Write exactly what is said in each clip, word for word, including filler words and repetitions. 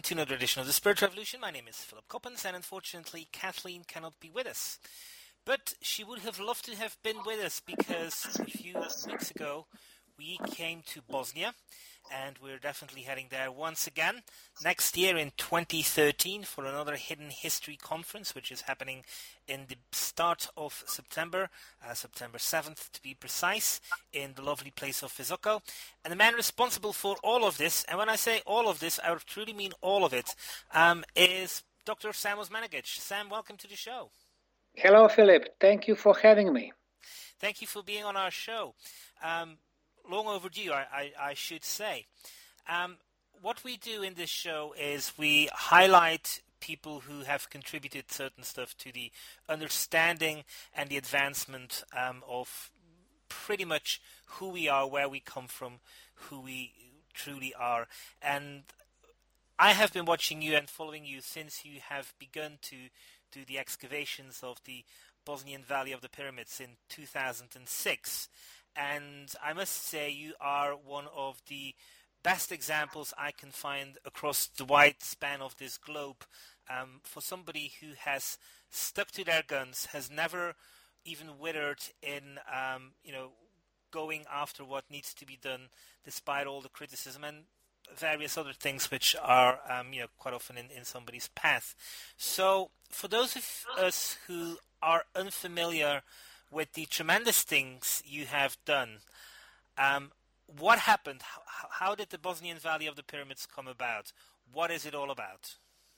to another edition of The Spirit Revolution. My name is Philip Coppens, and unfortunately Kathleen cannot be with us. But she would have loved to have been with us because a few weeks ago we came to Bosnia, and we're definitely heading there once again next year in twenty thirteen for another Hidden History Conference, which is happening in the start of September, uh, September seventh to be precise, in the lovely place of Visoko. And the man responsible for all of this, and when I say all of this, I truly mean all of it, um, is Doctor Sam Osmanagic. Sam, welcome to the show. Hello, Philip. Thank you for having me. Thank you for being on our show. Um, long overdue, I, I, I should say. Um, what we do in this show is we highlight people who have contributed certain stuff to the understanding and the advancement um, of pretty much who we are, where we come from, who we truly are. And I have been watching you and following you since you have begun to do the excavations of the Bosnian Valley of the Pyramids in two thousand six. And I must say you are one of the best examples I can find across the wide span of this globe um, for somebody who has stuck to their guns, has never even withered in, um, you know, going after what needs to be done despite all the criticism and various other things which are, um, you know, quite often in, in somebody's path. So for those of us who are unfamiliar with the tremendous things you have done, um, what happened? How, how did the Bosnian Valley of the Pyramids come about? What is it all about?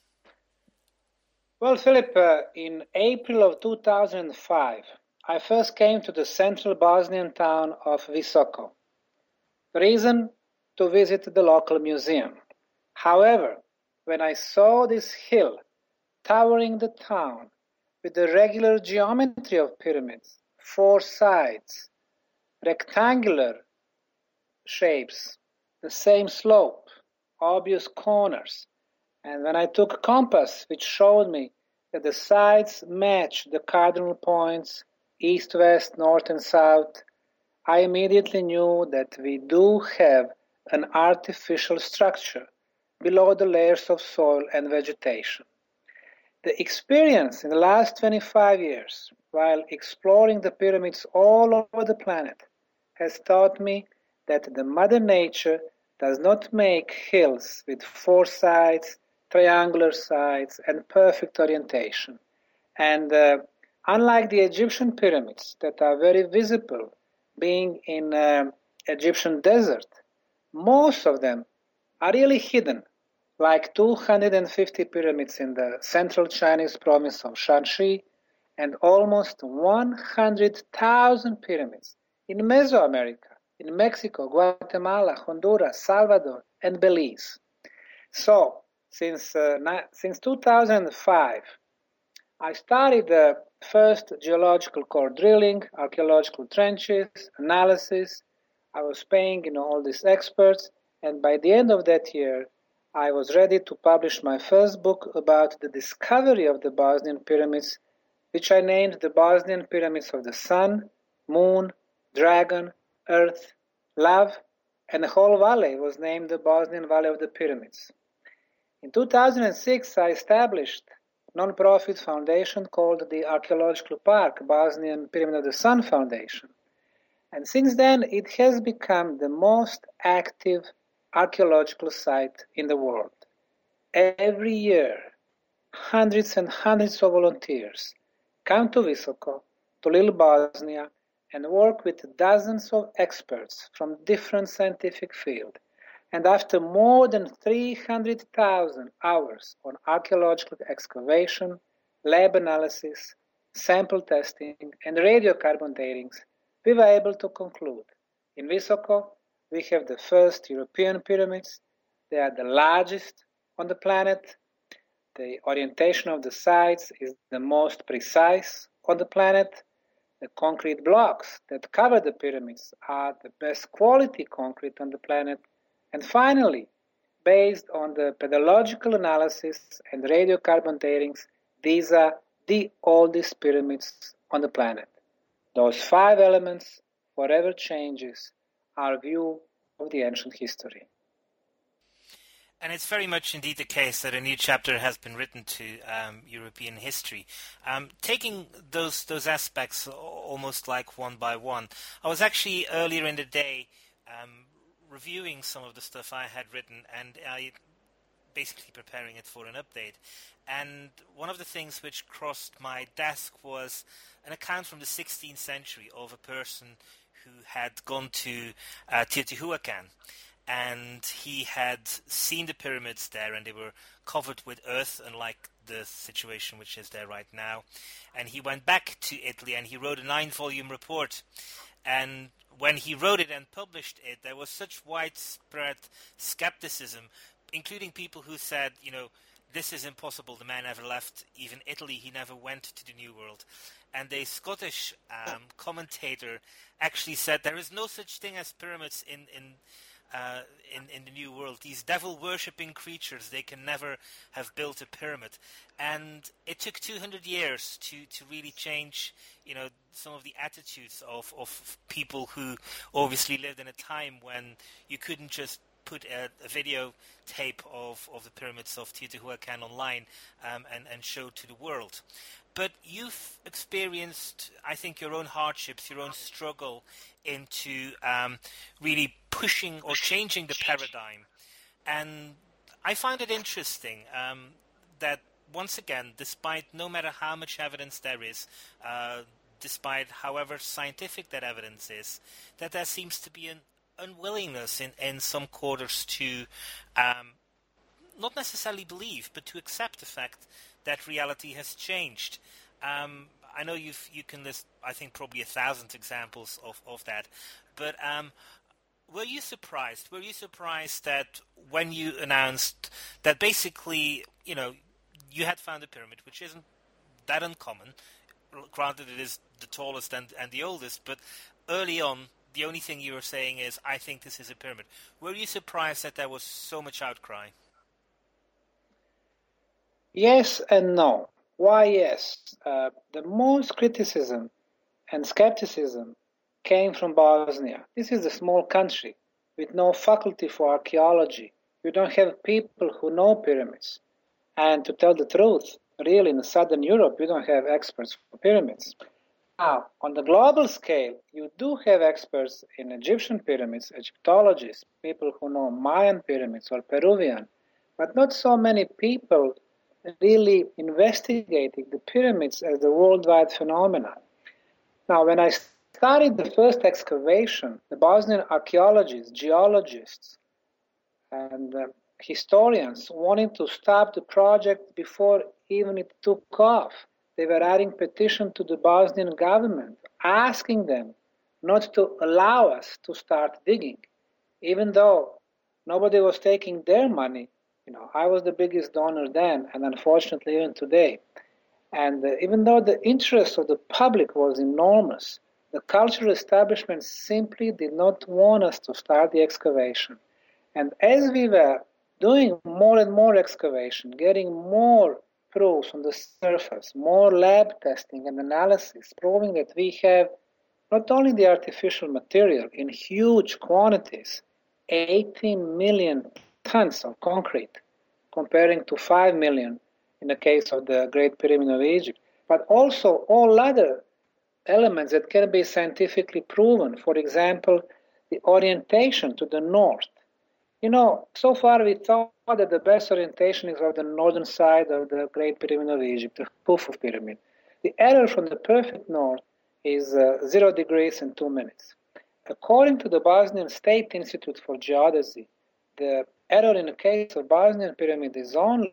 Well, Philip, uh, in April of two thousand five, I first came to the central Bosnian town of Visoko. The reason? To visit the local museum. However, when I saw this hill towering the town with the regular geometry of pyramids, four sides, rectangular shapes, the same slope, obvious corners, and when I took a compass which showed me that the sides match the cardinal points, east, west, north, and south, I immediately knew that we do have an artificial structure below the layers of soil and vegetation. The experience in the last twenty-five years, while exploring the pyramids all over the planet, has taught me that the Mother Nature does not make hills with four sides, triangular sides, and perfect orientation. And uh, unlike the Egyptian pyramids that are very visible, being in uh, Egyptian desert, most of them are really hidden, like two hundred fifty pyramids in the central Chinese province of Shanxi and almost one hundred thousand pyramids in Mesoamerica, in Mexico, Guatemala, Honduras, Salvador, and Belize. So, since, uh, since two thousand five, I started the first geological core drilling, archaeological trenches, analysis. I was paying you know, all these experts, and by the end of that year, I was ready to publish my first book about the discovery of the Bosnian pyramids, which I named the Bosnian Pyramids of the Sun, Moon, Dragon, Earth, Love, and the whole valley was named the Bosnian Valley of the Pyramids. In two thousand six, I established a non-profit foundation called the Archaeological Park Bosnian Pyramid of the Sun Foundation. And since then, it has become the most active archaeological site in the world. Every year, hundreds and hundreds of volunteers come to Visoko, to Little Bosnia, and work with dozens of experts from different scientific fields. And after more than three hundred thousand hours on archaeological excavation, lab analysis, sample testing, and radiocarbon datings, we were able to conclude. In Visoko, we have the first European pyramids. They are the largest on the planet. The orientation of the sides is the most precise on the planet. The concrete blocks that cover the pyramids are the best quality concrete on the planet. And finally, based on the pedological analysis and radiocarbon datings, these are the oldest pyramids on the planet. Those five elements forever changes our view of the ancient history. And it's very much indeed the case that a new chapter has been written to um, European history. Um, taking those those aspects almost like one by one, I was actually earlier in the day um, reviewing some of the stuff I had written, and I basically preparing it for an update. And one of the things which crossed my desk was an account from the sixteenth century of a person who had gone to uh, Teotihuacan. And he had seen the pyramids there, and they were covered with earth, unlike the situation which is there right now. And he went back to Italy, and he wrote a nine-volume report. And when he wrote it and published it, there was such widespread skepticism, including people who said, you know, this is impossible. The man never left even Italy. He never went to the New World. And a Scottish um, commentator actually said there is no such thing as pyramids in in. Uh, in, in the New World. These devil-worshipping creatures, they can never have built a pyramid. And it took two hundred years to, to really change, you know, some of the attitudes of, of people who obviously lived in a time when you couldn't just put a, a video tape of, of the pyramids of Teotihuacan online um, and, and show to the world. But you've experienced, I think, your own hardships, your own struggle into um, really pushing or changing the paradigm. And I find it interesting um, that, once again, despite no matter how much evidence there is, uh, despite however scientific that evidence is, that there seems to be an unwillingness in, in some quarters to um, not necessarily believe, but to accept the fact that reality has changed. Um, I know you've, you can list, I think, probably a thousand examples of, of that. But um, were you surprised? Were you surprised that when you announced that basically, you know, you had found a pyramid, which isn't that uncommon, granted it is the tallest and, and the oldest, but early on, the only thing you were saying is, I think this is a pyramid. Were you surprised that there was so much outcry? Yes and no. Why yes? Uh, the most criticism and skepticism came from Bosnia. This is a small country with no faculty for archaeology. You don't have people who know pyramids. And to tell the truth, really in Southern Europe, you don't have experts for pyramids. Now, on the global scale, you do have experts in Egyptian pyramids, Egyptologists, people who know Mayan pyramids or Peruvian, but not so many people really investigating the pyramids as a worldwide phenomenon. Now, when I started the first excavation, the Bosnian archaeologists, geologists, and uh, historians wanted to stop the project before even it took off. They were writing petition to the Bosnian government, asking them not to allow us to start digging, even though nobody was taking their money. You know, I was the biggest donor then, and unfortunately even today. And uh, even though the interest of the public was enormous, the cultural establishment simply did not want us to start the excavation. And as we were doing more and more excavation, getting more proofs on the surface, more lab testing and analysis, proving that we have not only the artificial material in huge quantities, eighty million tons of concrete, comparing to five million in the case of the Great Pyramid of Egypt, but also all other elements that can be scientifically proven. For example, the orientation to the north. You know, so far we thought that the best orientation is on the northern side of the Great Pyramid of Egypt, the Khufu pyramid. The error from the perfect north is uh, zero degrees and two minutes. According to the Bosnian State Institute for Geodesy, the error in the case of Bosnian pyramid is only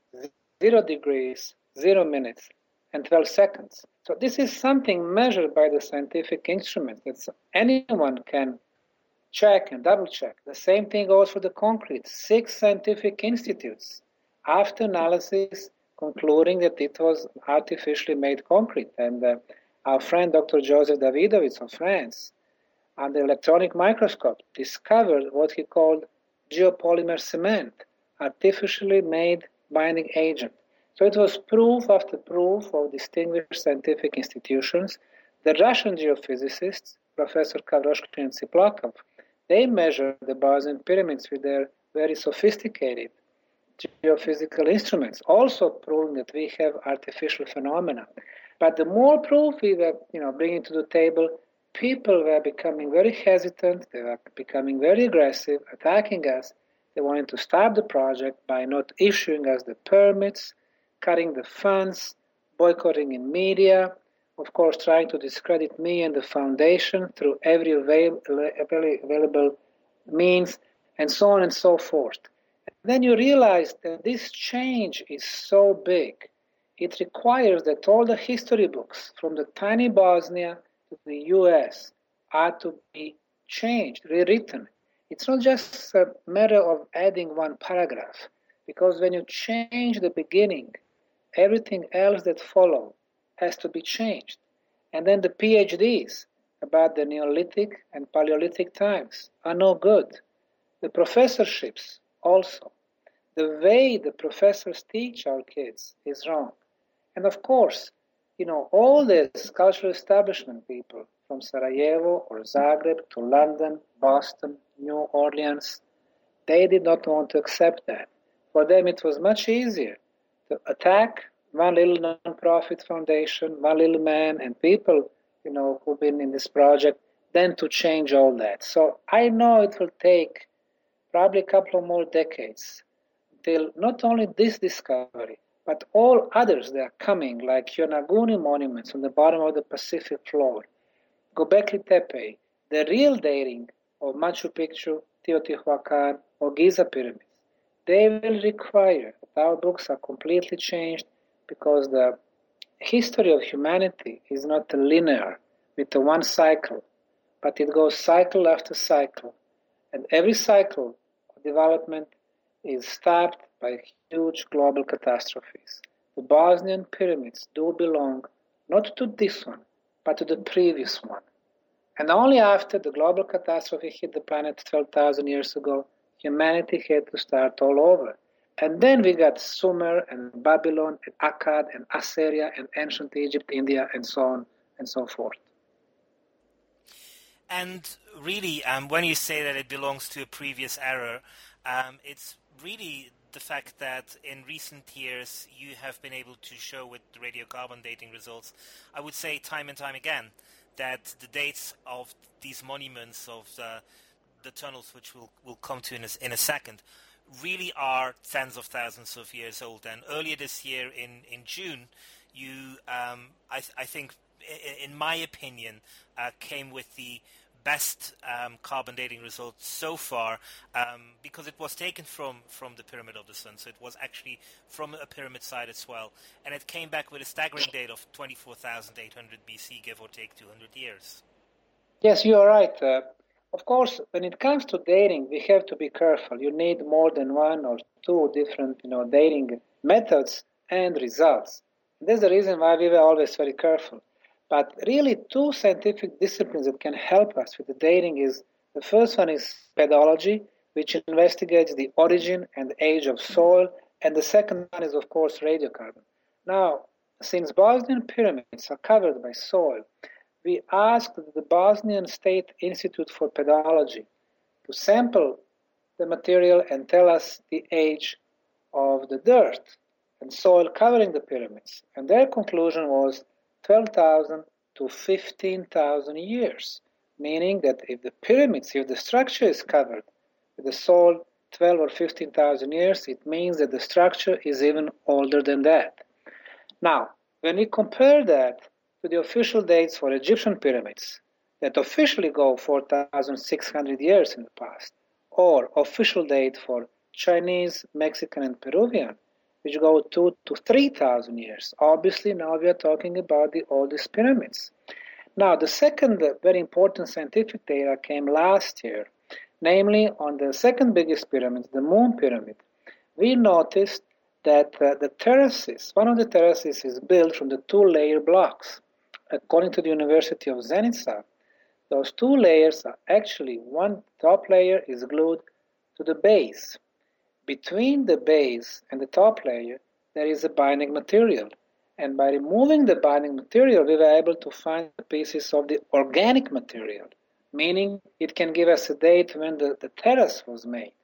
zero degrees, zero minutes, and twelve seconds. So this is something measured by the scientific instruments that anyone can check and double check. The same thing goes for the concrete. Six scientific institutes, after analysis, concluding that it was artificially made concrete. And uh, our friend Doctor Joseph Davidovits of France, under electronic microscope, discovered what he called geopolymer cement, artificially made binding agent. So it was proof after proof of distinguished scientific institutions. The Russian geophysicists, Professor Kavroshkin and Tsiplakov, they measured the Bosnian pyramids with their very sophisticated geophysical instruments, also proving that we have artificial phenomena. But the more proof we were, you know, bringing to the table, people were becoming very hesitant. They were becoming very aggressive, attacking us. They wanted to stop the project by not issuing us the permits, cutting the funds, boycotting in media, of course, trying to discredit me and the foundation through every avail- available means, and so on and so forth. And then you realize that this change is so big. It requires that all the history books from the tiny Bosnia to the U S are to be changed, rewritten. It's not just a matter of adding one paragraph, because when you change the beginning, everything else that follows has to be changed. And then the PhDs about the Neolithic and Paleolithic times are no good. The professorships also. The way the professors teach our kids is wrong. And of course, you know, all these cultural establishment people from Sarajevo or Zagreb to London, Boston, New Orleans, they did not want to accept that. For them, it was much easier to attack one little non-profit foundation, one little man, and people, you know, who've been in this project, than to change all that. So I know it will take probably a couple of more decades till not only this discovery, but all others that are coming, like Yonaguni monuments on the bottom of the Pacific floor, Göbekli Tepe, the real dating of Machu Picchu, Teotihuacan, or Giza pyramids, they will require that our books are completely changed, because the history of humanity is not linear with a one cycle, but it goes cycle after cycle. And every cycle of development is stopped by huge global catastrophes. The Bosnian pyramids do belong not to this one, but to the previous one. And only after the global catastrophe hit the planet twelve thousand years ago, humanity had to start all over. And then we got Sumer and Babylon and Akkad and Assyria and ancient Egypt, India, and so on and so forth. And really, um, when you say that it belongs to a previous era, um, it's really the fact that in recent years you have been able to show with the radiocarbon dating results, I would say time and time again, that the dates of these monuments, of the, the tunnels, which we'll, we'll come to in a, in a second, really are tens of thousands of years old. And earlier this year in, in June, you, um, I, th- I think, in, in my opinion, uh, came with the best um, carbon dating results so far, um, because it was taken from, from the Pyramid of the Sun, so it was actually from a pyramid site as well. And it came back with a staggering date of twenty-four thousand eight hundred B C, give or take two hundred years. Yes, you are right. Uh, Of course, when it comes to dating, we have to be careful. You need more than one or two different, you know, dating methods and results. That's the reason why we were always very careful. But really, two scientific disciplines that can help us with the dating is, the first one is pedology, which investigates the origin and age of soil, and the second one is, of course, radiocarbon. Now, since Bosnian pyramids are covered by soil, we asked the Bosnian State Institute for Pedology to sample the material and tell us the age of the dirt and soil covering the pyramids. And their conclusion was twelve thousand to fifteen thousand years, meaning that if the pyramids, if the structure is covered with the soil twelve or fifteen thousand years, it means that the structure is even older than that. Now, when we compare that to the official dates for Egyptian pyramids that officially go four thousand six hundred years in the past, or official date for Chinese, Mexican, and Peruvian, which go two to three thousand years. Obviously, now we are talking about the oldest pyramids. Now, the second very important scientific data came last year, namely on the second biggest pyramid, the Moon Pyramid. We noticed that uh, the terraces, one of the terraces is built from the two-layer blocks. According to the University of Zenica, those two layers are actually, one top layer is glued to the base. Between the base and the top layer, there is a binding material. And by removing the binding material, we were able to find the pieces of the organic material, meaning it can give us a date when the, the terrace was made.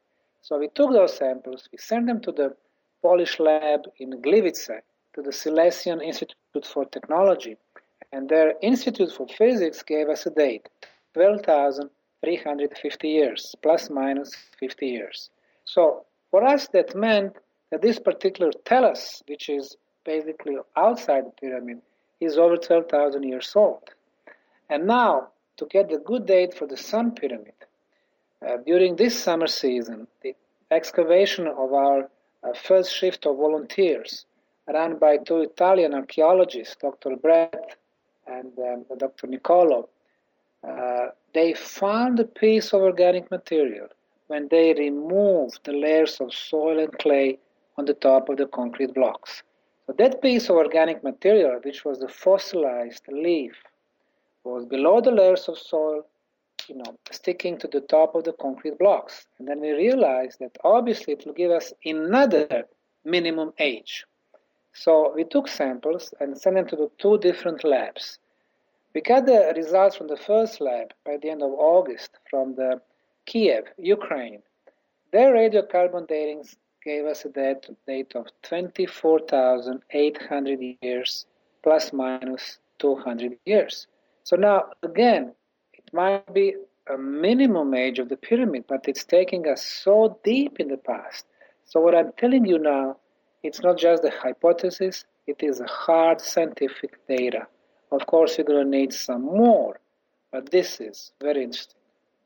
So we took those samples, we sent them to the Polish lab in Gliwice, to the Silesian Institute for Technology, and their Institute for Physics gave us a date, twelve thousand three hundred fifty years, plus minus fifty years. So for us that meant that this particular tellus, which is basically outside the pyramid, is over twelve thousand years old. And now, to get the good date for the Sun Pyramid, uh, during this summer season, the excavation of our uh, first shift of volunteers, run by two Italian archaeologists, Doctor Brett and um, Doctor Nicolo, uh, they found a piece of organic material when they removed the layers of soil and clay on the top of the concrete blocks. So that piece of organic material, which was the fossilized leaf, was below the layers of soil, you know, sticking to the top of the concrete blocks. And then we realized that obviously it will give us another minimum age. So we took samples and sent them to the two different labs. We got the results from the first lab by the end of August from the Kiev, Ukraine. Their radiocarbon datings gave us a date of twenty-four thousand eight hundred years, plus minus two hundred years. So now, again, it might be a minimum age of the pyramid, but it's taking us so deep in the past. So what I'm telling you now, it's not just a hypothesis, it is a hard scientific data. Of course, you're going to need some more, but this is very interesting.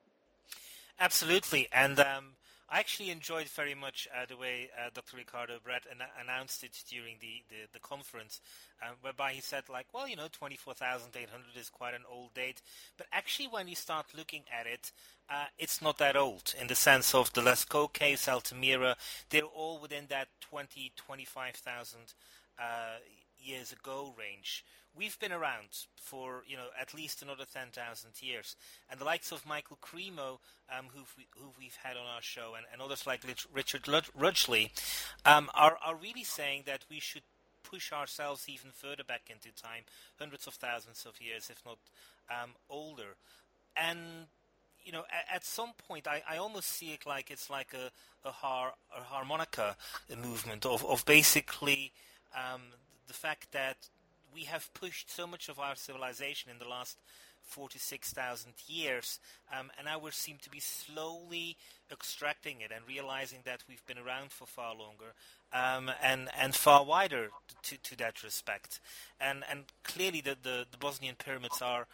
Absolutely, and um, I actually enjoyed very much uh, the way uh, Doctor Ricardo Brett an- announced it during the, the, the conference, uh, whereby he said, like, well, you know, twenty-four thousand eight hundred is quite an old date, but actually when you start looking at it, uh, it's not that old, in the sense of the Lascaux caves, Altamira, they're all within that twenty, twenty-five thousand uh, years ago range. We've been around for, you know, at least another ten thousand years. And the likes of Michael Cremo, um, who who we've had on our show, and, and others like Richard Rudgley, um, are, are really saying that we should push ourselves even further back into time, hundreds of thousands of years, if not um, older. And, you know, at, at some point, I, I almost see it like it's like a, a, har, a harmonica movement of, of basically um, the fact that we have pushed so much of our civilization in the last four to six thousand years, um, and now we seem to be slowly extracting it and realizing that we've been around for far longer um, and and far wider to, to that respect. And and clearly the, the the Bosnian pyramids are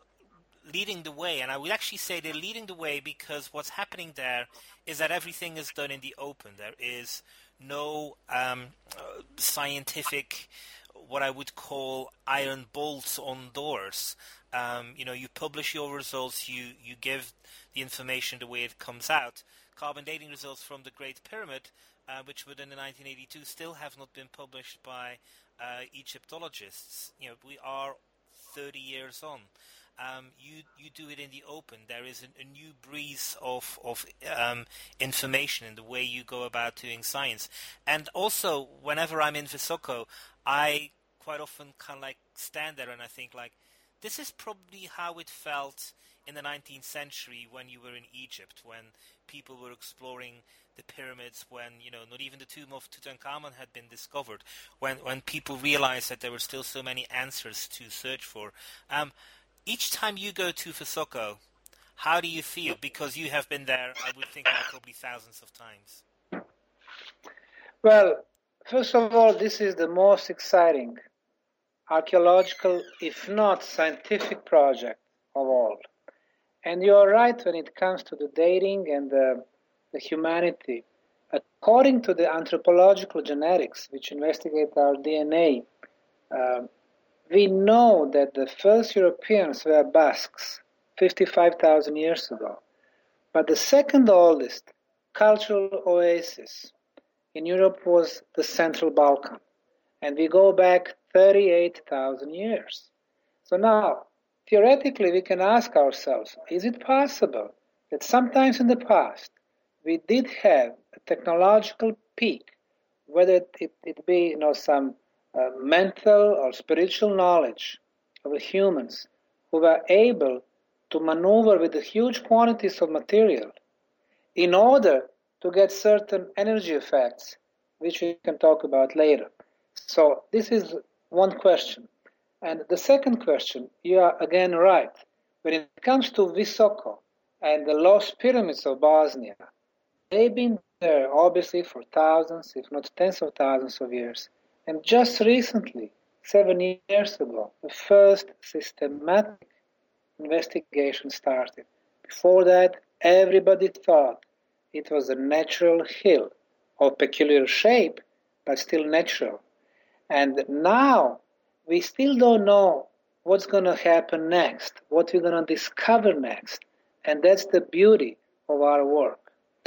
leading the way, and I would actually say they're leading the way because what's happening there is that everything is done in the open. There is no um, uh, scientific, what I would call iron bolts on doors. Um, you know, you publish your results, you, you give the information the way it comes out. Carbon dating results from the Great Pyramid, uh, which were done in nineteen eighty-two, still have not been published by uh, Egyptologists. You know, we are thirty years on. Um, you you do it in the open. There is a, a new breeze of of um, information in the way you go about doing science. And also, whenever I'm in Visoko, I quite often kind of like stand there and I think like, this is probably how it felt in the nineteenth century when you were in Egypt, when people were exploring the pyramids, when, you know, not even the tomb of Tutankhamun had been discovered, when when people realized that there were still so many answers to search for. Um, each time you go to Visoko, how do you feel? Because you have been there, I would think, probably thousands of times. Well, first of all, this is the most exciting archaeological, if not scientific, project of all. And you're right when it comes to the dating and the, the humanity. According to the anthropological genetics, which investigate our D N A, uh, we know that the first Europeans were Basques fifty-five thousand years ago. But the second oldest cultural oasis in Europe was the Central Balkan. And we go back thirty-eight thousand years. So now, theoretically, we can ask ourselves, is it possible that sometimes in the past we did have a technological peak, whether it, it be, you know, some uh, mental or spiritual knowledge of the humans who were able to maneuver with the huge quantities of material in order to get certain energy effects, which we can talk about later. So this is one question. And the second question, you are again right. When it comes to Visoko and the lost pyramids of Bosnia, they've been there obviously for thousands, if not tens of thousands of years. And just recently, seven years ago, the first systematic investigation started. Before that, everybody thought it was a natural hill of peculiar shape, but still natural. And now we still don't know what's going to happen next, what we're going to discover next. And that's the beauty of our work.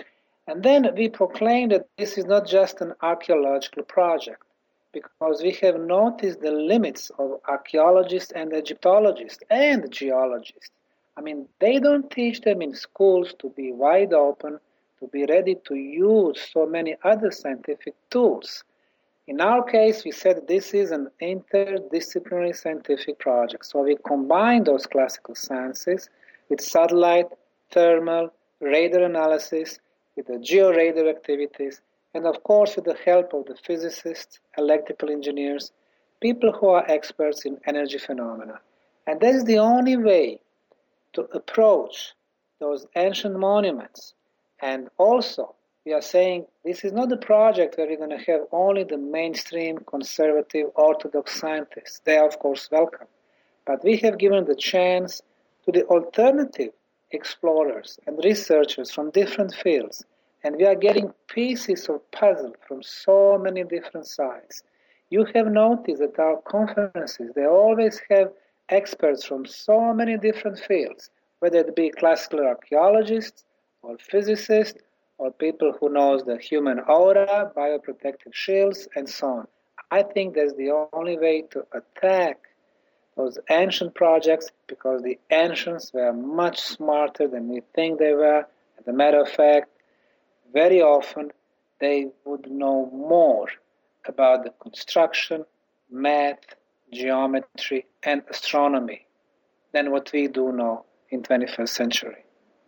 And then we proclaim that this is not just an archaeological project, because we have noticed the limits of archaeologists and Egyptologists and geologists. I mean, they don't teach them in schools to be wide open, to be ready to use so many other scientific tools. In our case, we said this is an interdisciplinary scientific project. So we combine those classical sciences with satellite, thermal, radar analysis, with the georadar activities, and of course with the help of the physicists, electrical engineers, people who are experts in energy phenomena. And that's the only way to approach those ancient monuments. And also, we are saying this is not a project where we're going to have only the mainstream, conservative, orthodox scientists. They are, of course, welcome. But we have given the chance to the alternative explorers and researchers from different fields. And we are getting pieces of puzzle from so many different sides. You have noticed that our conferences, they always have experts from so many different fields, whether it be classical archaeologists or physicists or people who knows the human aura, bioprotective shields, and so on. I think that's the only way to attack those ancient projects, because the ancients were much smarter than we think they were. As a matter of fact, very often they would know more about the construction, math, geometry, and astronomy than what we do know in twenty-first century.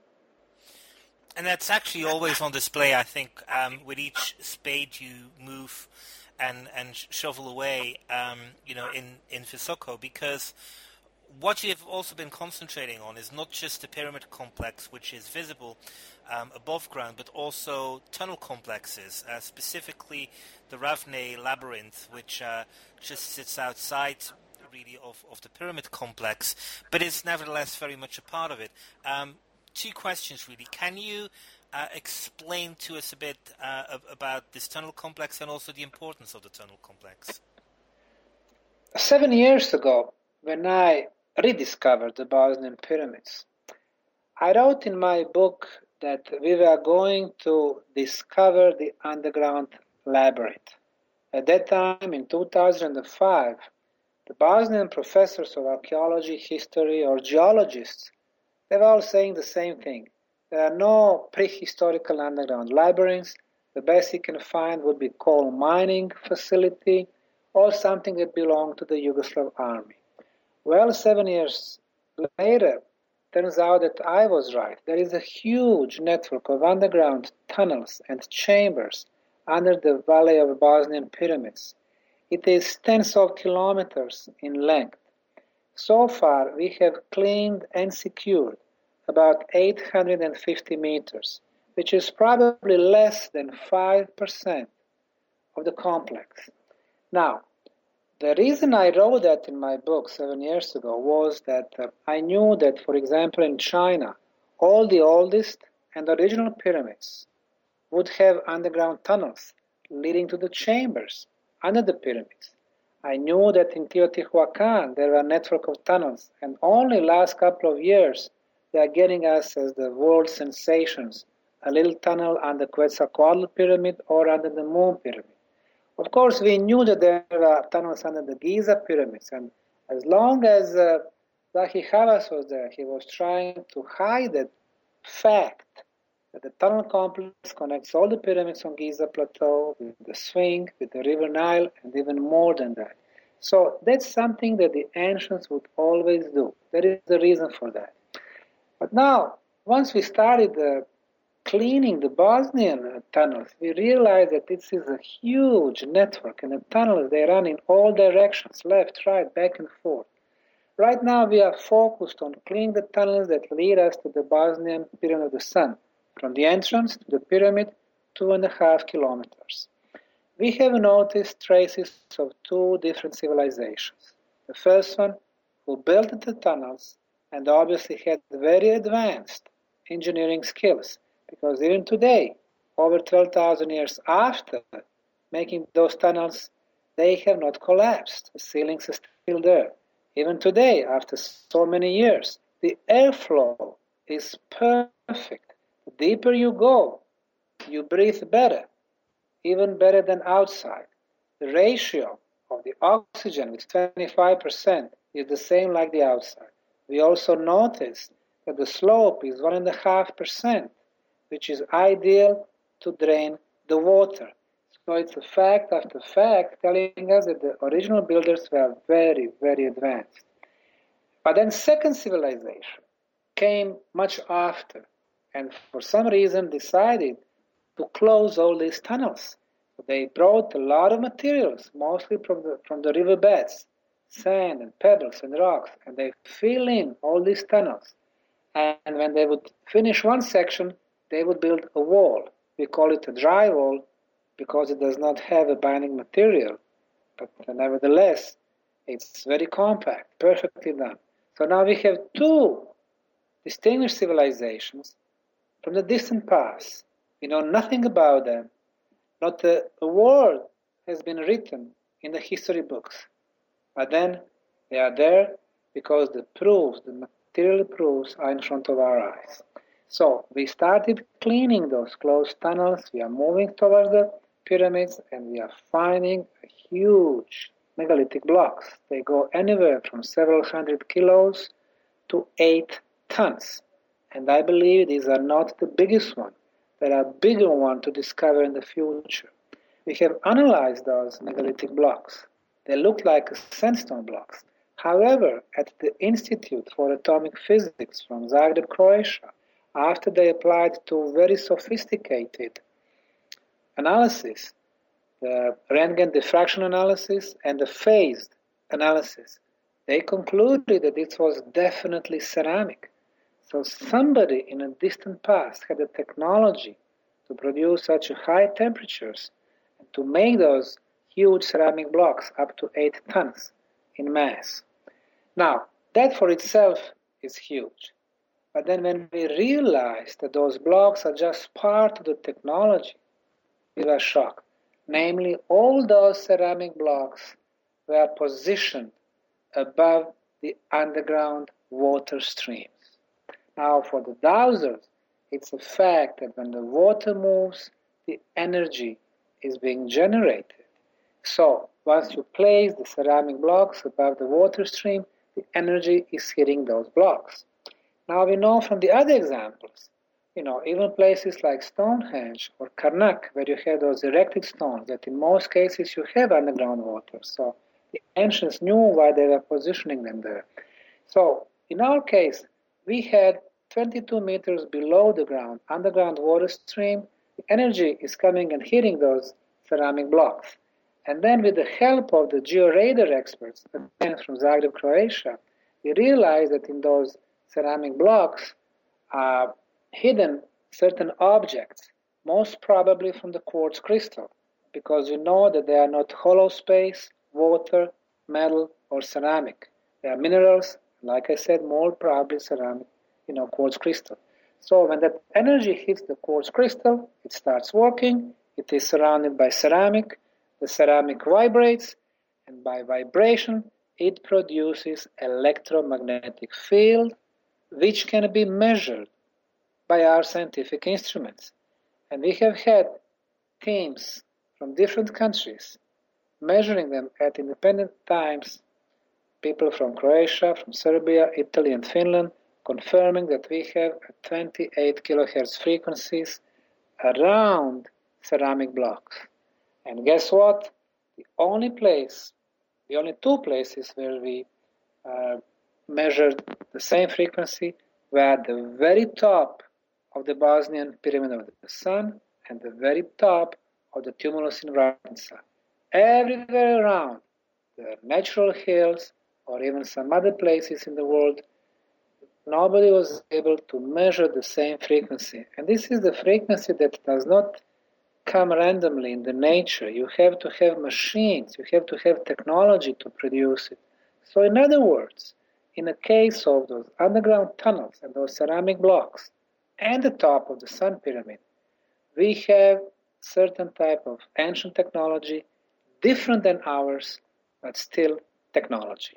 And that's actually always on display, I think, um, with each spade you move and, and shovel away, um, you know, in, in Visoko, because what you've also been concentrating on is not just the pyramid complex, which is visible um, above ground, but also tunnel complexes, uh, specifically the Ravne labyrinth, which uh, just sits outside really of, of the pyramid complex, but is nevertheless very much a part of it. Um, two questions, really. Can you uh, explain to us a bit uh, about this tunnel complex and also the importance of the tunnel complex? Seven years ago, when I rediscovered the Bosnian pyramids, I wrote in my book that we were going to discover the underground labyrinth. At that time, in two thousand five, the Bosnian professors of archaeology, history, or geologists, they were all saying the same thing. There are no prehistorical underground labyrinths. The best you can find would be coal mining facility or something that belonged to the Yugoslav army. Well, seven years later, turns out that I was right. There is a huge network of underground tunnels and chambers under the Valley of Bosnian pyramids. It is tens of kilometers in length. So far, we have cleaned and secured about eight hundred fifty meters, which is probably less than five percent of the complex. Now, the reason I wrote that in my book seven years ago was that uh, I knew that, for example, in China, all the oldest and original pyramids would have underground tunnels leading to the chambers under the pyramids. I knew that in Teotihuacan there were a network of tunnels, and only last couple of years they are getting us as the world sensations, a little tunnel under Quetzalcoatl pyramid or under the Moon pyramid. Of course, we knew that there were tunnels under the Giza pyramids, and as long as uh, Zahi Hawass was there, he was trying to hide that fact that the tunnel complex connects all the pyramids on Giza Plateau with the Sphinx, with the River Nile, and even more than that. So that's something that the ancients would always do. There is a reason for that. But now, once we started uh, cleaning the Bosnian tunnels, we realized that this is a huge network, and the tunnels, they run in all directions, left, right, back and forth. Right now, we are focused on cleaning the tunnels that lead us to the Bosnian Pyramid of the Sun, from the entrance to the pyramid, two and a half kilometers. We have noticed traces of two different civilizations. The first one, who built the tunnels and obviously had very advanced engineering skills, because even today, over twelve thousand years after making those tunnels, they have not collapsed. The ceilings are still there. Even today, after so many years, the airflow is perfect. The deeper you go, you breathe better, even better than outside. The ratio of the oxygen with twenty-five percent is the same like the outside. We also noticed that the slope is one and a half percent, which is ideal to drain the water. So it's a fact after fact telling us that the original builders were very, very advanced. But then second civilization came much after, and for some reason decided to close all these tunnels. They brought a lot of materials, mostly from the, from the riverbeds, sand and pebbles and rocks, and they fill in all these tunnels. And when they would finish one section, they would build a wall. We call it a dry wall because it does not have a binding material, but nevertheless, it's very compact, perfectly done. So now we have two distinguished civilizations from the distant past. We know nothing about them. Not a, a word has been written in the history books. But then they are there because the proofs, the material proofs, are in front of our eyes. So we started cleaning those closed tunnels. We are moving towards the pyramids, and we are finding huge megalithic blocks. They go anywhere from several hundred kilos to eight tons. And I believe these are not the biggest ones. There are bigger ones to discover in the future. We have analyzed those megalithic blocks. They look like sandstone blocks. However, at the Institute for Atomic Physics from Zagreb, Croatia, after they applied to very sophisticated analysis, the Röntgen diffraction analysis and the phased analysis, they concluded that it was definitely ceramic. So somebody in a distant past had the technology to produce such high temperatures and to make those huge ceramic blocks up to eight tons in mass. Now, that for itself is huge. But then when we realized that those blocks are just part of the technology, we were shocked. Namely, all those ceramic blocks were positioned above the underground water streams. Now, for the dowsers, it's a fact that when the water moves, the energy is being generated. So, once you place the ceramic blocks above the water stream, the energy is hitting those blocks. Now we know from the other examples, you know, even places like Stonehenge or Karnak, where you have those erected stones, that in most cases you have underground water. So the ancients knew why they were positioning them there. So in our case, we had twenty-two meters below the ground, underground water stream. The energy is coming and hitting those ceramic blocks. And then with the help of the georadar experts, again from Zagreb, Croatia, we realized that in those ceramic blocks are hidden certain objects, most probably from the quartz crystal, because we know that they are not hollow space, water, metal, or ceramic. They are minerals, like I said, more probably ceramic, you know, quartz crystal. So when that energy hits the quartz crystal, it starts working, it is surrounded by ceramic, the ceramic vibrates, and by vibration, it produces electromagnetic field, which can be measured by our scientific instruments. And we have had teams from different countries measuring them at independent times, people from Croatia, from Serbia, Italy, and Finland, confirming that we have twenty-eight kilohertz frequencies around ceramic blocks. And guess what? The only place, the only two places where we uh, measured the same frequency were at the very top of the Bosnian Pyramid of the Sun and the very top of the tumulus in Vratnica. Everywhere around, the natural hills or even some other places in the world, nobody was able to measure the same frequency. And this is the frequency that does not come randomly in the nature. You have to have machines, you have to have technology to produce it. So in other words, in the case of those underground tunnels and those ceramic blocks and the top of the Sun Pyramid, we have certain type of ancient technology, different than ours, but still technology.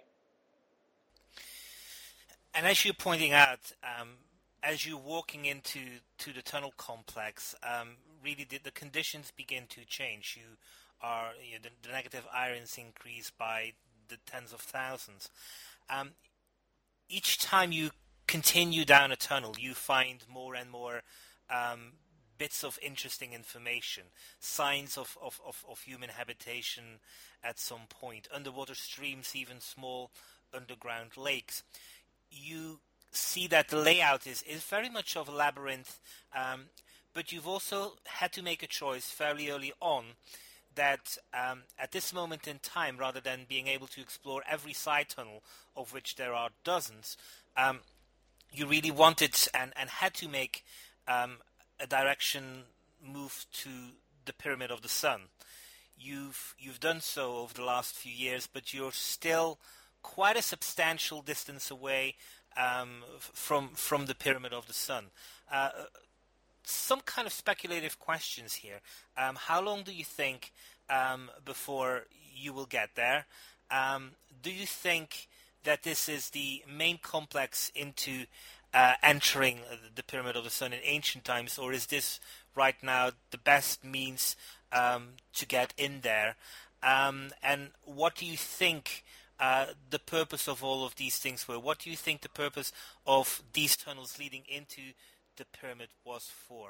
And as you're pointing out, um, as you're walking into to the tunnel complex, um, really the, the conditions begin to change. You are you know, the, the negative ions increase by the tens of thousands. Um, each time you continue down a tunnel, you find more and more um, bits of interesting information, signs of, of, of, of human habitation at some point, underwater streams, even small underground lakes. You see that the layout is, is very much of a labyrinth, um, but you've also had to make a choice fairly early on that um, at this moment in time, rather than being able to explore every side tunnel, of which there are dozens, um, you really wanted and, and had to make um, a direction move to the Pyramid of the Sun. You've you've done so over the last few years, but you're still quite a substantial distance away um, from from the Pyramid of the Sun. Uh, some kind of speculative questions here. Um, how long do you think um, before you will get there? Um, do you think that this is the main complex into uh, entering the Pyramid of the Sun in ancient times, or is this right now the best means um, to get in there? Um, and what do you think uh, the purpose of all of these things were? What do you think the purpose of these tunnels leading into the pyramid was for?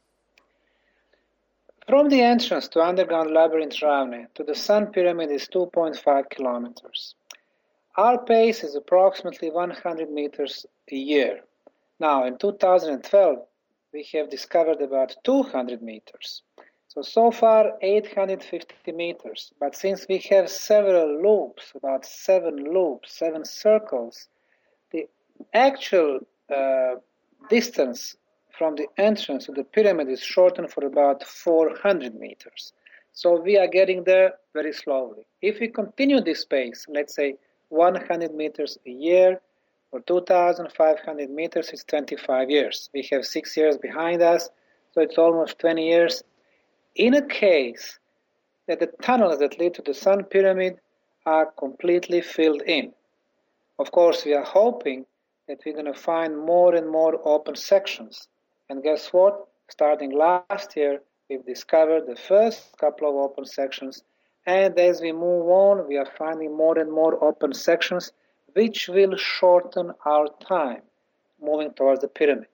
From the entrance to underground labyrinth Ravne to the Sun Pyramid is two point five kilometers. Our pace is approximately one hundred meters a year. Now, in two thousand twelve, we have discovered about two hundred meters. So, so far, eight hundred fifty meters. But since we have several loops, about seven loops, seven circles, the actual uh, distance from the entrance to the pyramid is shortened for about four hundred meters. So we are getting there very slowly. If we continue this pace, let's say one hundred meters a year, for two thousand five hundred meters, it's twenty-five years. We have six years behind us, so it's almost twenty years. In a case that the tunnels that lead to the Sun Pyramid are completely filled in. Of course, we are hoping that we're going to find more and more open sections. And guess what? Starting last year, we've discovered the first couple of open sections. And as we move on, we are finding more and more open sections, which will shorten our time moving towards the pyramid.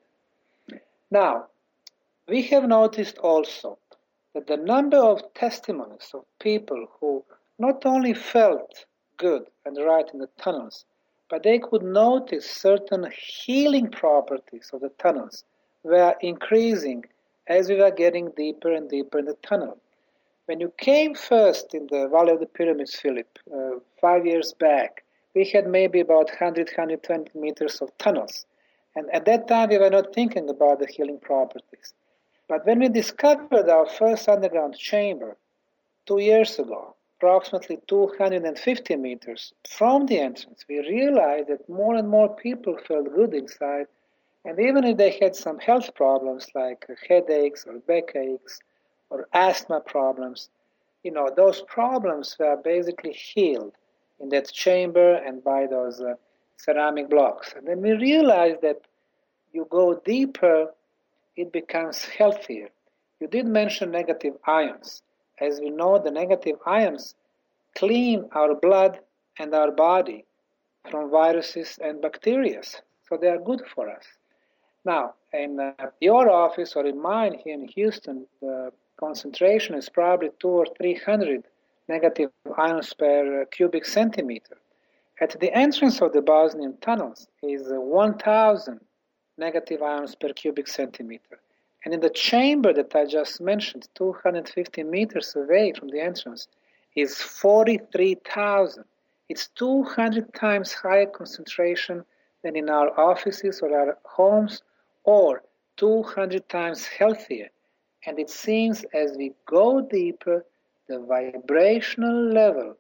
Now, we have noticed also that the number of testimonies of people who not only felt good and right in the tunnels, but they could notice certain healing properties of the tunnels were increasing as we were getting deeper and deeper in the tunnel. When you came first in the Valley of the Pyramids, Philip, uh, five years back, we had maybe about one hundred, one hundred twenty meters of tunnels. And at that time, we were not thinking about the healing properties. But when we discovered our first underground chamber two years ago, approximately two hundred fifty meters from the entrance, we realized that more and more people felt good inside. And even if they had some health problems like headaches or backaches or asthma problems, you know, those problems were basically healed in that chamber and by those uh, ceramic blocks. And then we realized that you go deeper, it becomes healthier. You did mention negative ions. As we know, the negative ions clean our blood and our body from viruses and bacteria. So they are good for us. Now, in uh, your office or in mine here in Houston, the concentration is probably two or three hundred negative ions per uh, cubic centimeter. At the entrance of the Bosnian tunnels is uh, one thousand negative ions per cubic centimeter. And in the chamber that I just mentioned, two hundred fifty meters away from the entrance, is forty-three thousand. It's two hundred times higher concentration than in our offices or our homes, or two hundred times healthier. And it seems as we go deeper, the vibrational level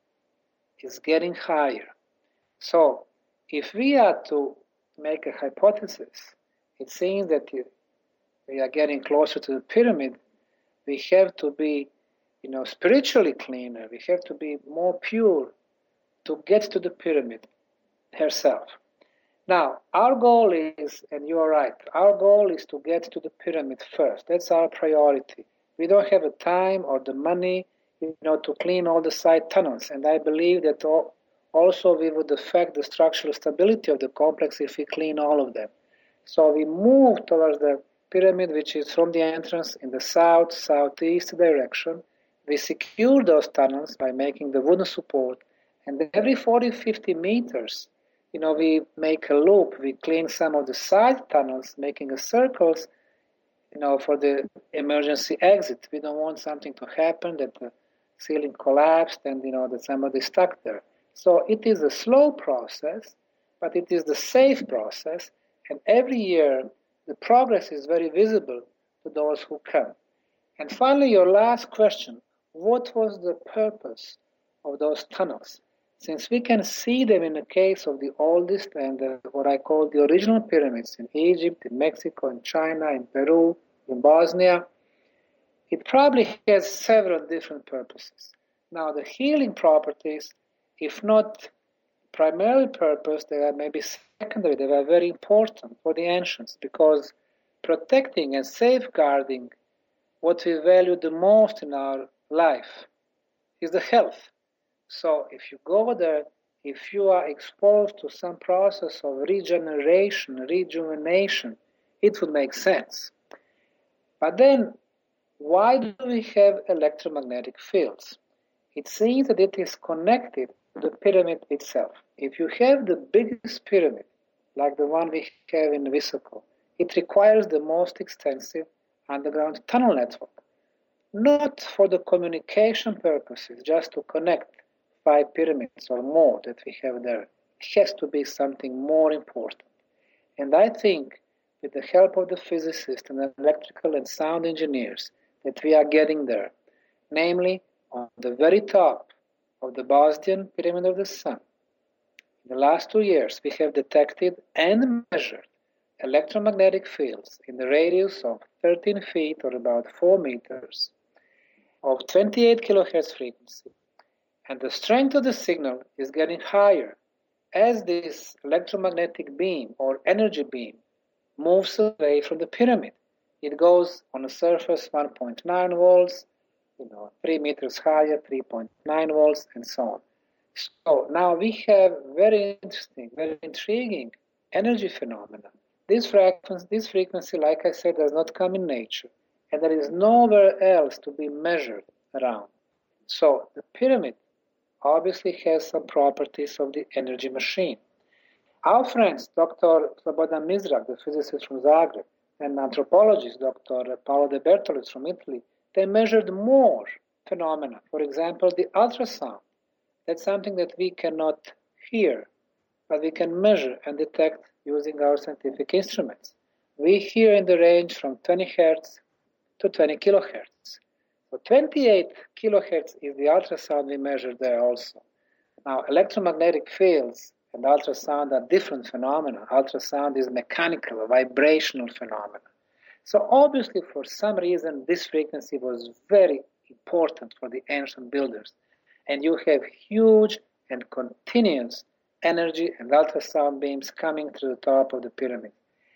is getting higher. So if we are to make a hypothesis, it seems that we are getting closer to the pyramid. We have to be, you know, spiritually cleaner. We have to be more pure to get to the pyramid herself. Now, our goal is, and you are right, our goal is to get to the pyramid first. That's our priority. We don't have the time or the money, you know, to clean all the side tunnels. And I believe that also we would affect the structural stability of the complex if we clean all of them. So we move towards the pyramid, which is from the entrance in the south, southeast direction. We secure those tunnels by making the wooden support. And every forty, fifty meters, you know, we make a loop. We clean some of the side tunnels, making a circles, you know, for the emergency exit. We don't want something to happen, that the ceiling collapsed and, you know, that somebody stuck there. So it is a slow process, but it is the safe process. And every year, the progress is very visible to those who come. And finally, your last question, what was the purpose of those tunnels? Since we can see them in the case of the oldest and the, what I call the original pyramids in Egypt, in Mexico, in China, in Peru, in Bosnia, it probably has several different purposes. Now, the healing properties, if not primary purpose, they are maybe secondary, they are very important for the ancients, because protecting and safeguarding what we value the most in our life is the health. So if you go there, if you are exposed to some process of regeneration, rejuvenation, it would make sense. But then, why do we have electromagnetic fields? It seems that it is connected to the pyramid itself. If you have the biggest pyramid, like the one we have in Visoko, it requires the most extensive underground tunnel network. Not for the communication purposes, just to connect five pyramids or more that we have there. It has to be something more important. And I think with the help of the physicists and the electrical and sound engineers that we are getting there, namely on the very top of the Bosnian Pyramid of the Sun. In the last two years, we have detected and measured electromagnetic fields in the radius of thirteen feet or about four meters of twenty-eight kilohertz frequency. And the strength of the signal is getting higher as this electromagnetic beam or energy beam moves away from the pyramid. It goes on a surface one point nine volts, you know, three meters higher, three point nine volts, and so on. So now we have very interesting, very intriguing energy phenomena. This frequency, this frequency, like I said, does not come in nature, and there is nowhere else to be measured around. So the pyramid obviously has some properties of the energy machine. Our friends, Doctor Slobodan Mizrak, the physicist from Zagreb, and anthropologist, Doctor Paolo De Bertolis from Italy, they measured more phenomena. For example, the ultrasound. That's something that we cannot hear, but we can measure and detect using our scientific instruments. We hear in the range from twenty hertz to twenty kilohertz. So twenty-eight kilohertz is the ultrasound we measured there also. Now, electromagnetic fields and ultrasound are different phenomena. Ultrasound is mechanical, a vibrational phenomena. So obviously, for some reason, this frequency was very important for the ancient builders. And you have huge and continuous energy and ultrasound beams coming through the top of the pyramid.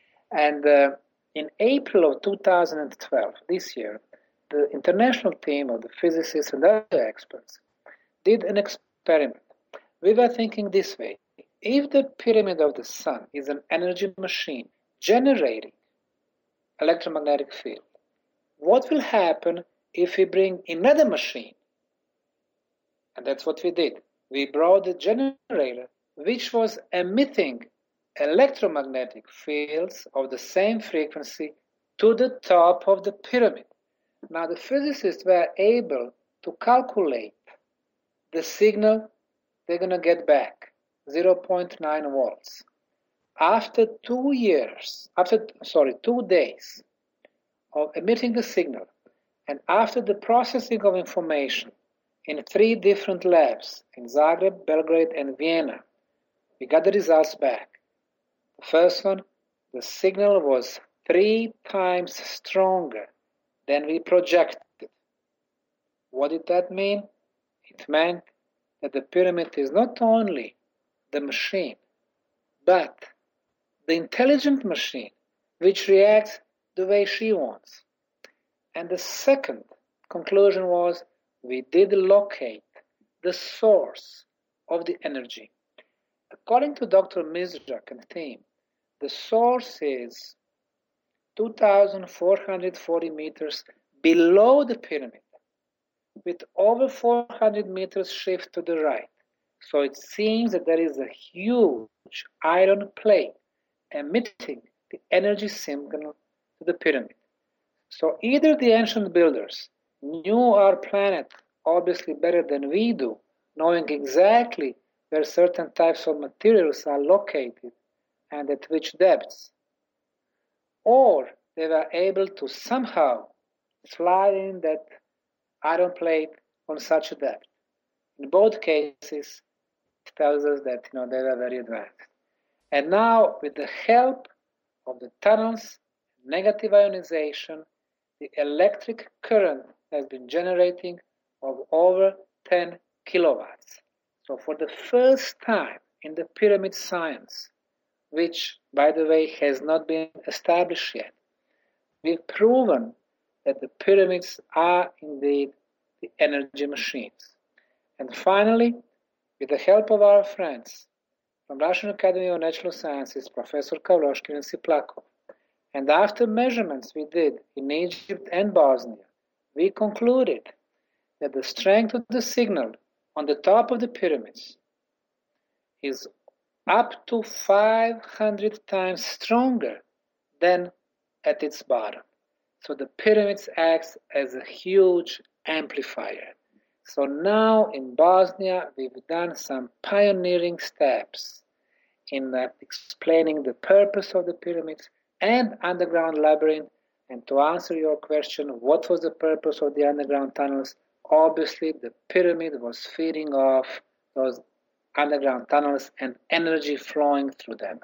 And uh, in April of two thousand twelve, this year, the international team of the physicists and other experts did an experiment. We were thinking this way: if the pyramid of the sun is an energy machine generating electromagnetic field, what will happen if we bring another machine? And that's what we did. We brought the generator, which was emitting electromagnetic fields of the same frequency to the top of the pyramid. Now the physicists were able to calculate the signal they're going to get back, zero point nine volts. After two years, after, sorry, two days of emitting the signal, and after the processing of information in three different labs in Zagreb, Belgrade, and Vienna, we got the results back. The first one, the signal was three times stronger than we projected. What did that mean? It meant that the pyramid is not only the machine, but the intelligent machine which reacts the way she wants. And the second conclusion was we did locate the source of the energy. According to Doctor Mizrak and team, the source is two thousand four hundred forty meters below the pyramid, with over four hundred meters shift to the right. So it seems that there is a huge iron plate emitting the energy signal to the pyramid. So either the ancient builders knew our planet obviously better than we do, knowing exactly where certain types of materials are located and at which depths, or they were able to somehow slide in that iron plate on such a depth. In both cases, it tells us that you know they were very advanced. And now, with the help of the tunnels, negative ionization, the electric current has been generating of over ten kilowatts. So for the first time in the pyramid science, which, by the way, has not been established yet, we've proven that the pyramids are indeed the energy machines. And finally, with the help of our friends from Russian Academy of Natural Sciences, Professor Kavloshkin and Siplakov, and after measurements we did in Egypt and Bosnia, we concluded that the strength of the signal on the top of the pyramids is up to five hundred times stronger than at its bottom. So the pyramids act as a huge amplifier. So now in Bosnia, we've done some pioneering steps in uh, explaining the purpose of the pyramids and underground labyrinth. And to answer your question, what was the purpose of the underground tunnels? Obviously, the pyramid was feeding off those underground tunnels and energy flowing through them.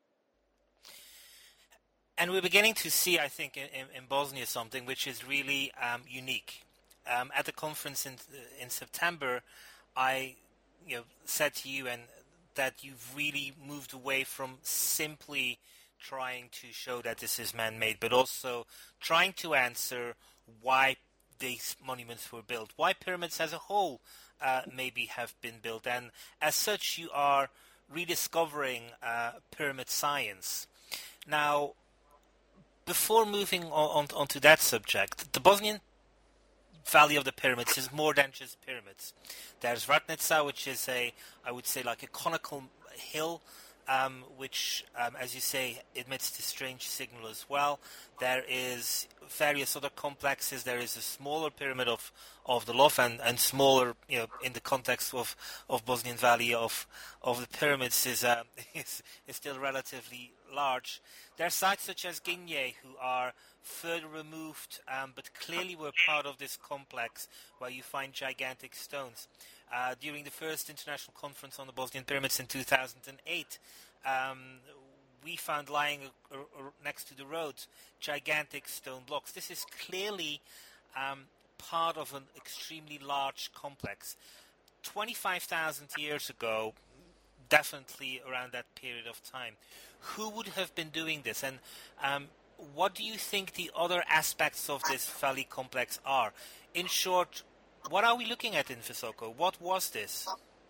And we're beginning to see, I think, in, in Bosnia something which is really um, unique. Um, at the conference in in September, I you know, said to you and that you've really moved away from simply trying to show that this is man-made, but also trying to answer why these monuments were built, why pyramids as a whole uh, maybe have been built. And as such, you are rediscovering uh, pyramid science. Now, before moving on, on onto that subject, the Bosnian Valley of the Pyramids is more than just pyramids. There's Ratnica, which is a, I would say, like a conical hill, um, which, um, as you say, emits this strange signal as well. There is various other complexes. There is a smaller pyramid of, of the Lof, and, and smaller, you know, in the context of, of Bosnian Valley of of the pyramids is, uh, is is still relatively large. There are sites such as Ginje who are further removed, um, but clearly were part of this complex where you find gigantic stones. Uh, during the first international conference on the Bosnian pyramids in two thousand eight, um, we found lying uh, uh, next to the roads gigantic stone blocks. This is clearly um, part of an extremely large complex. twenty-five thousand years ago, definitely around that period of time, who would have been doing this? And um, what do you think the other aspects of this valley complex are? In short, what are we looking at in Visoko? What was this?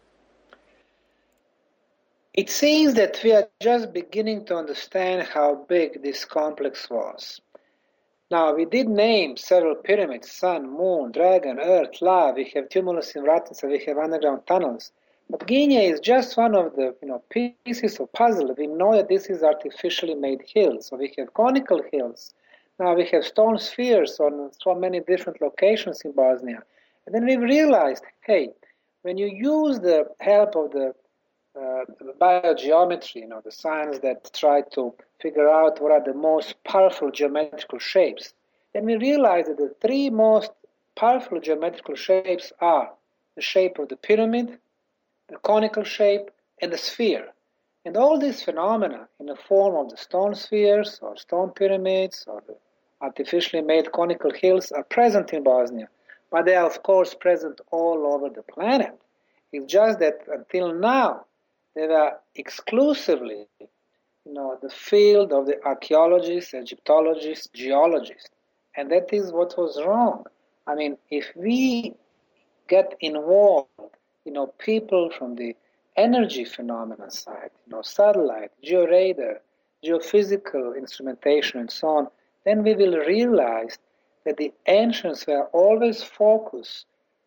It seems that we are just beginning to understand how big this complex was. Now, we did name several pyramids: Sun, Moon, Dragon, Earth, Lava. We have tumulus in Ratnica, we have underground tunnels. But Guinea is just one of the you know pieces of puzzle. We know that this is artificially made hills. So we have conical hills. Now we have stone spheres on so many different locations in Bosnia. And then we realized, hey, when you use the help of the uh, biogeometry, you know, the science that try to figure out what are the most powerful geometrical shapes, then we realized that the three most powerful geometrical shapes are the shape of the pyramid, the conical shape, and the sphere. And all these phenomena in the form of the stone spheres or stone pyramids or the artificially made conical hills are present in Bosnia, but they are of course present all over the planet. It's just that until now they were exclusively, you know, the field of the archaeologists, Egyptologists, geologists, and that is what was wrong. I mean, if we get involved, you know, people from the energy phenomena side, you know, satellite, georadar, geophysical instrumentation, and so on, then we will realize that the ancients were always focused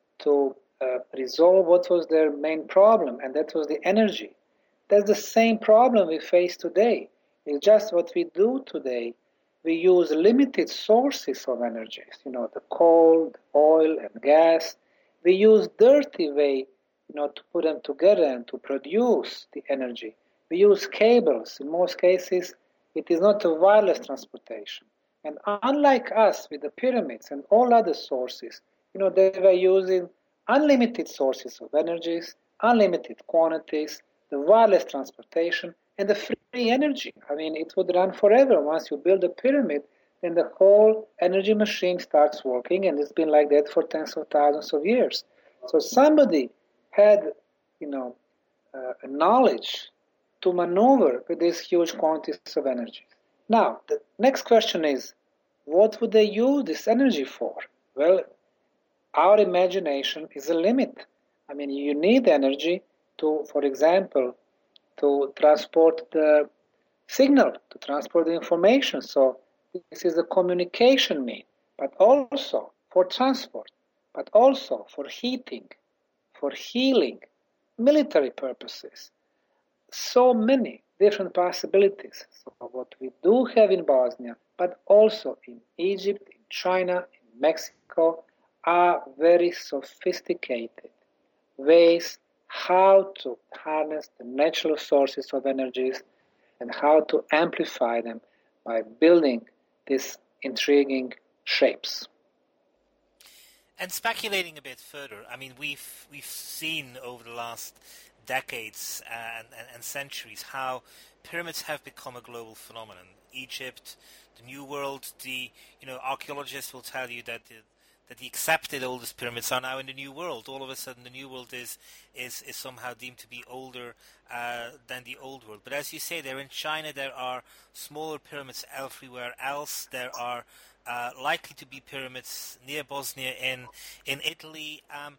to uh, resolve what was their main problem, and that was the energy. That's the same problem we face today. It's just what we do today. We use limited sources of energies, you know, the coal, the oil, and gas. We use dirty way, you know, to put them together and to produce the energy. We use cables. In most cases, it is not a wireless transportation. And unlike us with the pyramids and all other sources, you know, they were using unlimited sources of energies, unlimited quantities, the wireless transportation, and the free energy. I mean, it would run forever. Once you build a pyramid, then the whole energy machine starts working, and it's been like that for tens of thousands of years. So somebody had, you know, uh, knowledge to maneuver with these huge quantities of energy. Now, the next question is, what would they use this energy for? Well, our imagination is a limit. I mean, you need energy to, for example, to transport the signal, to transport the information. So this is a communication mean, but also for transport, but also for heating, for healing, military purposes. So many different possibilities. So what we do have in Bosnia, but also in Egypt, in China, in Mexico, are very sophisticated ways how to harness the natural sources of energies and how to amplify them by building these intriguing shapes. And speculating a bit further, I mean, we've we've seen over the last decades and, and, and centuries how pyramids have become a global phenomenon. Egypt, the New World, the you know archaeologists will tell you that the, that the accepted oldest pyramids are now in the New World. All of a sudden, the New World is is, is somehow deemed to be older uh, than the Old World. But as you say, there in China, there are smaller pyramids everywhere else. There are uh, likely to be pyramids near Bosnia in in Italy. Um,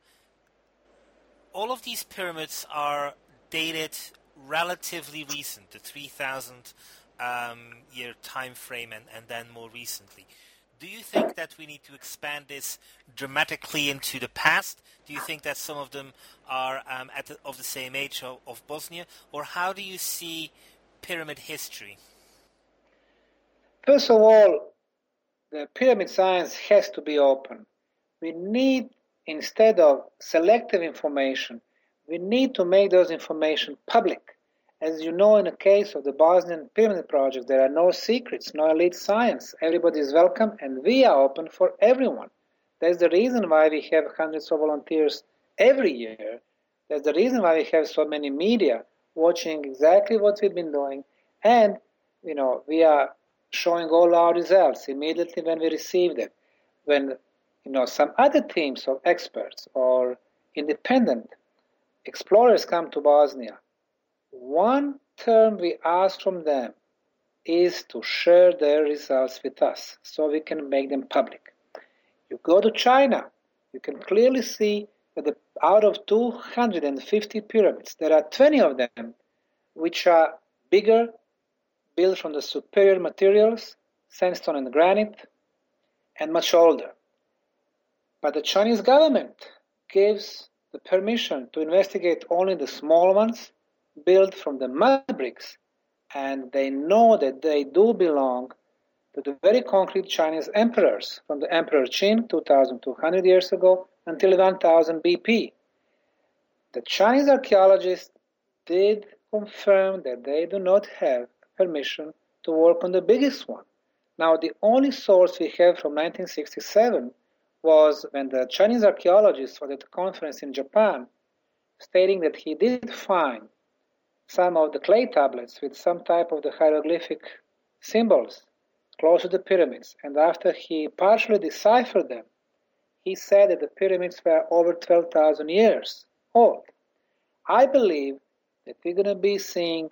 all of these pyramids are dated relatively recent, the three thousand um, year time frame, and, and then more recently. Do you think that we need to expand this dramatically into the past? Do you think that some of them are um, at the, of the same age of, of Bosnia? Or how do you see pyramid history? First of all, the pyramid science has to be open. We need, instead of selective information, we need to make those information public. As you know, in the case of the Bosnian Pyramid Project, there are no secrets, no elite science. Everybody is welcome, and we are open for everyone. That's the reason why we have hundreds of volunteers every year. That's the reason why we have so many media watching exactly what we've been doing. And, you know, we are showing all our results immediately when we receive them. When, you know, some other teams of experts or independent explorers come to Bosnia, one term we ask from them is to share their results with us so we can make them public. You go to China, you can clearly see that the, out of two hundred fifty pyramids, there are twenty of them which are bigger, built from the superior materials, sandstone and granite, and much older. But the Chinese government gives the permission to investigate only the small ones built from the mud bricks, and they know that they do belong to the very concrete Chinese emperors, from the Emperor Qin two thousand two hundred years ago until one thousand B P. The Chinese archaeologists did confirm that they do not have permission to work on the biggest one. Now, the only source we have from nineteen sixty-seven was when the Chinese archaeologist was at a conference in Japan, stating that he did find some of the clay tablets with some type of the hieroglyphic symbols close to the pyramids. And after he partially deciphered them, he said that the pyramids were over twelve thousand years old. I believe that we're going to be seeing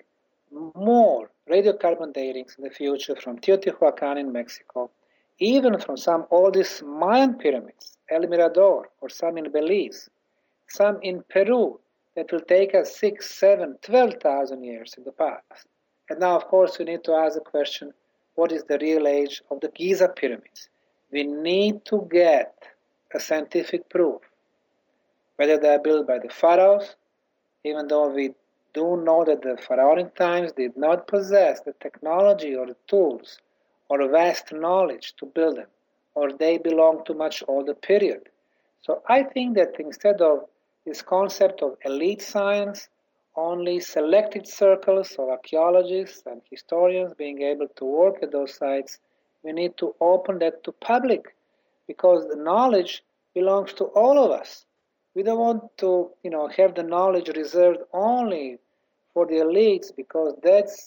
more radiocarbon datings in the future from Teotihuacan in Mexico, even from some oldest Mayan pyramids, El Mirador, or some in Belize, some in Peru that will take us six, seven, twelve thousand years in the past. And now, of course, we need to ask the question, what is the real age of the Giza pyramids? We need to get a scientific proof, whether they are built by the pharaohs, even though we do know that the pharaonic times did not possess the technology or the tools or vast knowledge to build them, or they belong to much older period. So I think that instead of this concept of elite science, only selected circles of archaeologists and historians being able to work at those sites, we need to open that to public, because the knowledge belongs to all of us. We don't want to, you know, have the knowledge reserved only for the elites, because that's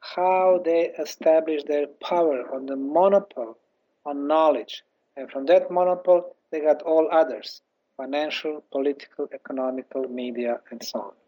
how they establish their power on the monopoly on knowledge. And from that monopoly, they got all others, financial, political, economical, media, and so on.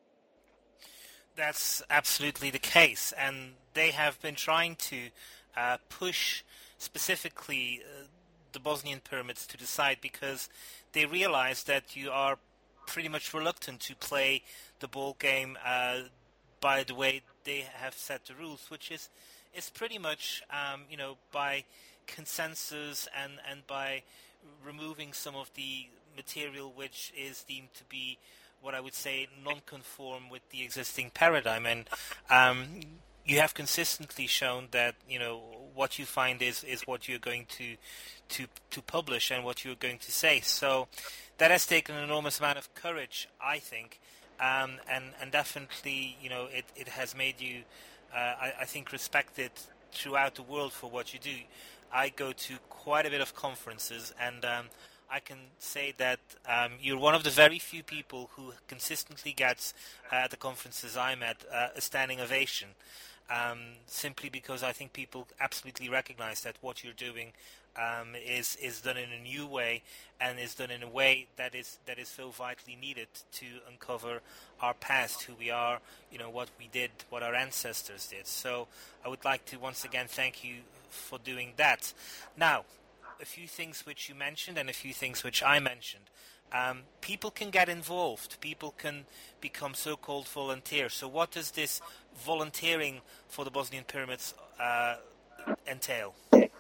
That's absolutely the case. And they have been trying to uh, push specifically uh, the Bosnian pyramids to the side, because they realize that you are pretty much reluctant to play the ball game uh, by the way they have set the rules, which is is pretty much um, you know by consensus and and by removing some of the material which is deemed to be what I would say non-conform with the existing paradigm. And um, you have consistently shown that you know what you find is, is what you're going to to to publish and what you're going to say. So that has taken an enormous amount of courage, I think, um, and and definitely you know it, it has made you, uh, I, I think, respected throughout the world for what you do. I go to quite a bit of conferences, and um, I can say that um, you're one of the very few people who consistently gets uh, at the conferences I'm at uh, a standing ovation. Um, simply because I think people absolutely recognize that what you're doing um, is is done in a new way, and is done in a way that is that is so vitally needed to uncover our past, who we are, you know, what we did, what our ancestors did. So I would like to once again thank you for doing that. Now, a few things which you mentioned and a few things which I mentioned. Um, people can get involved. People can become so-called volunteers. So what does this volunteering for the Bosnian pyramids uh, entail?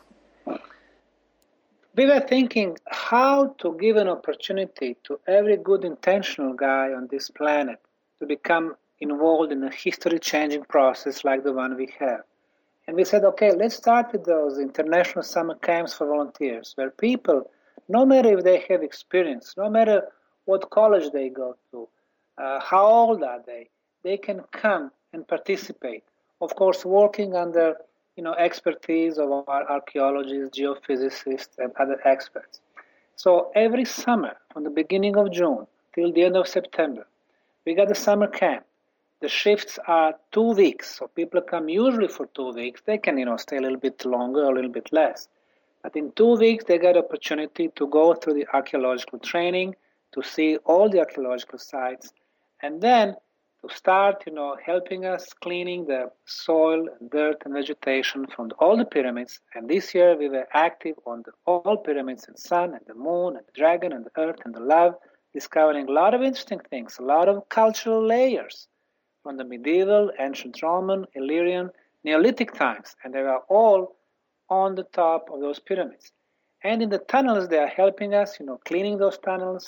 We were thinking how to give an opportunity to every good intentional guy on this planet to become involved in a history-changing process like the one we have. And we said, okay, let's start with those international summer camps for volunteers, where people, no matter if they have experience, no matter what college they go to, uh, how old are they, they can come and participate. Of course, working under, you know, expertise of our archaeologists, geophysicists, and other experts. So every summer, from the beginning of June till the end of September, we got a summer camp. The shifts are two weeks, so people come usually for two weeks. They can, you know, stay a little bit longer or a little bit less. But in two weeks, they get opportunity to go through the archaeological training, to see all the archaeological sites, and then to start, you know, helping us cleaning the soil, and dirt, and vegetation from all the pyramids. And this year, we were active on the, all pyramids, and sun, and the moon, and the dragon, and the earth, and the love, discovering a lot of interesting things, a lot of cultural layers from the medieval, ancient Roman, Illyrian, Neolithic times, and they are all on the top of those pyramids. And in the tunnels, they are helping us, you know, cleaning those tunnels,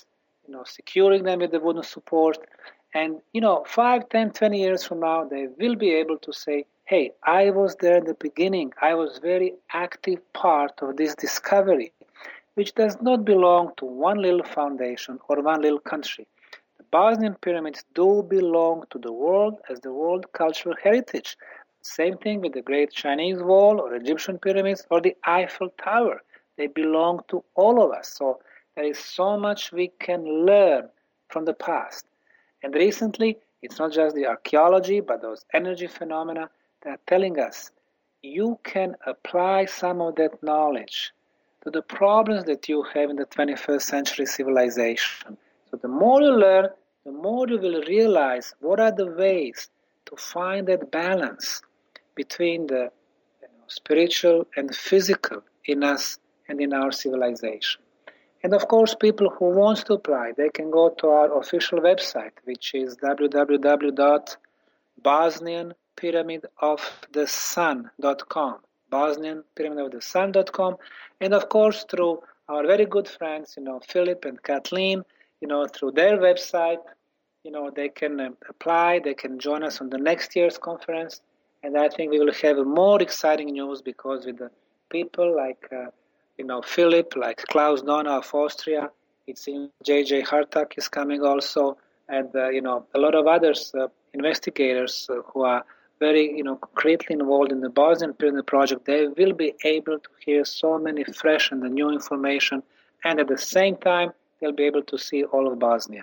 you know, securing them with the wooden support. And, you know, five, ten, twenty years from now, they will be able to say, hey, I was there in the beginning. I was very active part of this discovery, which does not belong to one little foundation or one little country. The Bosnian pyramids do belong to the world as the world cultural heritage. Same thing with the Great Chinese Wall or Egyptian pyramids or the Eiffel Tower. They belong to all of us. So there is so much we can learn from the past. And recently, it's not just the archaeology, but those energy phenomena that are telling us you can apply some of that knowledge to the problems that you have in the twenty-first century civilization. So the more you learn, the more you will realize what are the ways to find that balance between the you know, spiritual and physical in us and in our civilization. And of course, people who want to apply, they can go to our official website, which is w w w dot bosnian pyramid of the sun dot com, bosnian pyramid of the sun dot com, and of course through our very good friends, you know, Philip and Kathleen, you know, through their website, you know, they can uh, apply, they can join us on the next year's conference, and I think we will have more exciting news because with the people like uh, you know, Philip, like Klaus Dona of Austria, it's in J J Hartak is coming also, and, uh, you know, a lot of others, uh, investigators uh, who are very, you know, concretely involved in the Bosnian Pyramid project, they will be able to hear so many fresh and new information, and at the same time, they'll be able to see all of Bosnia.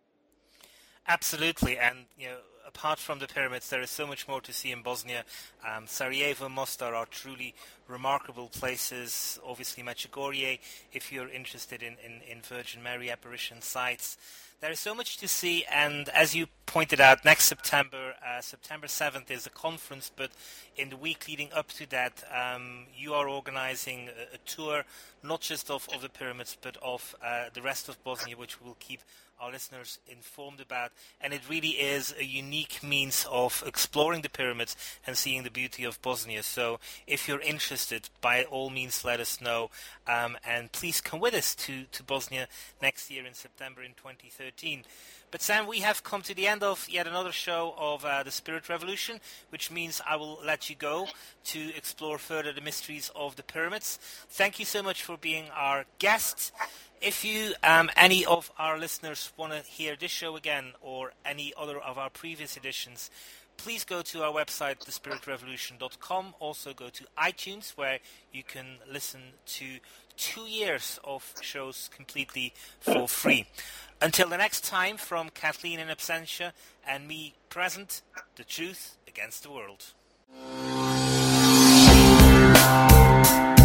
Absolutely, and, you know, apart from the pyramids, there is so much more to see in Bosnia. Um, Sarajevo, Mostar are truly remarkable places. Obviously, Medjugorje, if you're interested in, in, in Virgin Mary apparition sites. There is so much to see, and as you pointed out, next September, uh, September seventh is a conference, but in the week leading up to that, um, you are organizing a, a tour, not just of, of the pyramids, but of uh, the rest of Bosnia, which we'll keep our listeners informed about, and it really is a unique means of exploring the pyramids and seeing the beauty of Bosnia. So if you're interested, by all means let us know, um, and please come with us to, to Bosnia next year in September in twenty thirteen. But Sam, we have come to the end of yet another show of uh, the Spirit Revolution, which means I will let you go to explore further the mysteries of the pyramids. Thank you so much for being our guest. If you, um, any of our listeners, want to hear this show again or any other of our previous editions, please go to our website, the spirit revolution dot com. Also go to iTunes, where you can listen to two years of shows completely for free. Until the next time, from Kathleen in absentia and me present, the truth against the world.